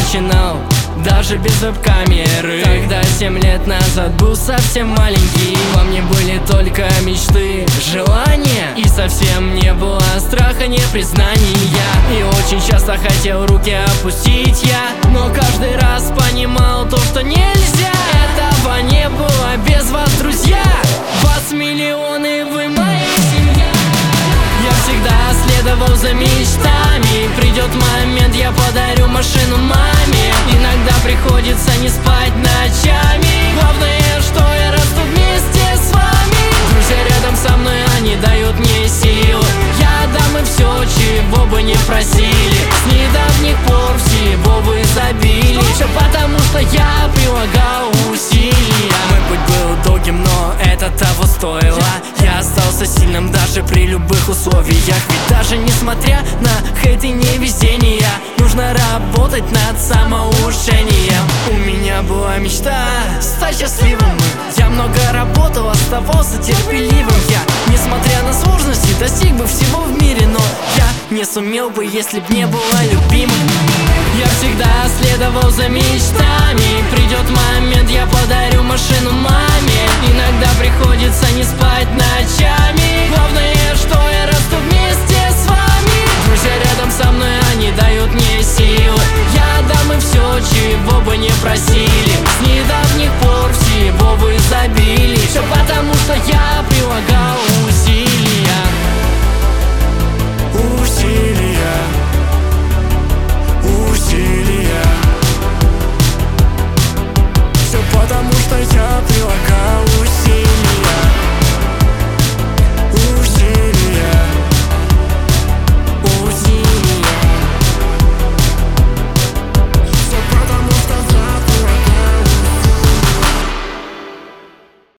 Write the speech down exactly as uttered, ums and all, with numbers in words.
начинал даже без веб-камеры. Тогда семь лет назад был совсем маленький. Во мне были только мечты, желания, и совсем не было страха, не признания. И очень часто хотел руки опустить я, но каждый раз понимал то, что нельзя. Этого не было без вас, друзья. Вас миллионы, вы моя семья. Я всегда следовал за мечтами. Придет момент, я подарю машину маме. Иногда приходится не спать ночами. Главное, что я расту вместе с вами. Друзья рядом со мной, они дают мне силы. Я дам им все, чего бы не просили. С недавних пор всего вы забили. Все потому, что я прилагал усилия. Мой путь был долгим, но это того стоило. Я остался сильным даже при любых условиях. Ведь даже несмотря на хейт и невезение, нужно работать над самоулучшением. У меня была мечта стать счастливым. Я много работал, оставался терпеливым. Я, несмотря на сложности, достиг бы всего в мире, но я не сумел бы, если б не была любимым. Я всегда следовал за мечтами.